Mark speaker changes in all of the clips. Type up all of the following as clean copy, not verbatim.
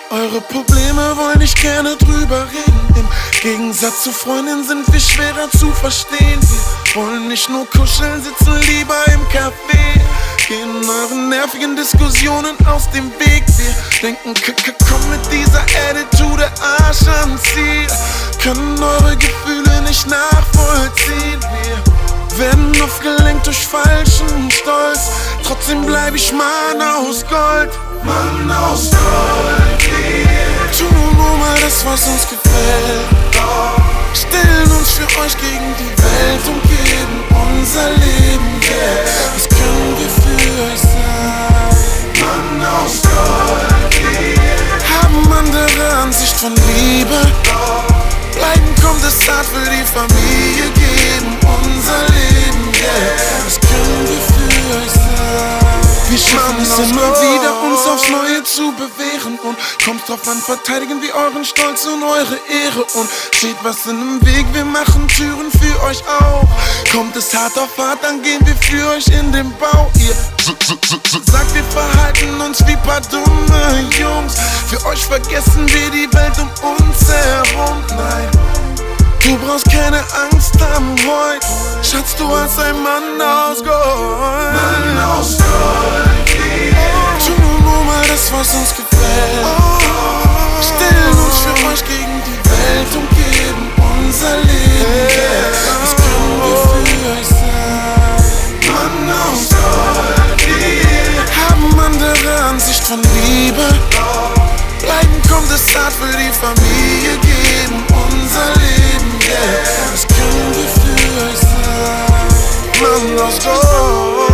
Speaker 1: Eure Probleme wollen nicht gerne drüber reden. Im Gegensatz zu Freundinnen sind wir schwerer zu verstehen. Wir wollen nicht nur kuscheln, sitzen lieber im Café. Gehen euren nervigen Diskussionen aus dem Weg. Wir denken, komm mit dieser Attitude Arsch ans Ziel. Können eure Gefühle nicht nachvollziehen. Wir werden oft gelenkt durch falschen Stolz. Trotzdem bleib ich Mann aus Gold. Mann aus Gold, yeah. Tun nur mal das, was uns gefällt. Stellen uns für euch gegen die Welt und geben unser Leben, yeah. Was können wir für euch sein? Mann aus Gold, yeah. Haben andere Ansicht von Liebe. Bleiben kommt es hart für die Familie, geben unser Leben, yeah. Was können wir für euch sein? Wir schaffen es immer wieder, uns aufs Neue zu bewähren. Und kommt drauf an, verteidigen wir euren Stolz und eure Ehre. Und steht was in dem Weg, wir machen Türen für euch auf. Kommt es hart auf hart, dann gehen wir für euch in den Bau. Ihr sagt, wir verhalten uns wie paar dumme Jungs. Für euch vergessen wir die Welt um uns herum. Nein, du brauchst keine Angst haben heute. Schatz, du hast ein Mann aus Gold. Mann aus Gold, yeah. Tu nur mal das, was uns gefällt. Stellen uns für euch gegen die Welt und geben unser Leben, yeah. Was können wir für euch sein? Mann aus Gold, yeah. Haben andere Ansicht von Liebe. Bleiben kommt es hart für die Familie, geben unser Leben, yeah. Was können wir für euch sein? Mann aus Gold.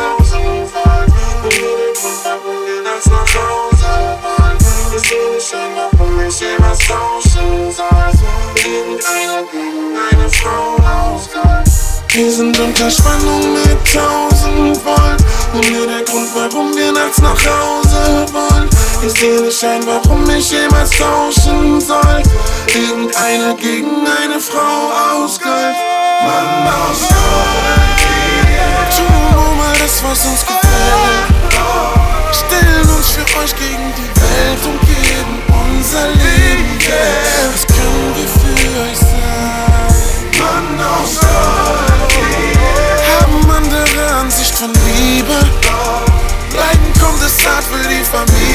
Speaker 1: Wir sind unter Spannung mit 1000 Volt. Und nur der Grund, warum wir nachts nach Hause wollen. Ich seh nicht ein, warum ich jemals tauschen soll. Irgendeine gegen eine Frau aus Gold. Mann aus Gold, yeah. Tu nur mal das, was uns gefällt. Stellen uns für euch gegen die Welt und geben unser Leben, yeah. Was können wir für euch sein? Mann aus Gold, yeah. Haben andere Ansicht von Liebe. Bleiben kommt es hart für die Familie.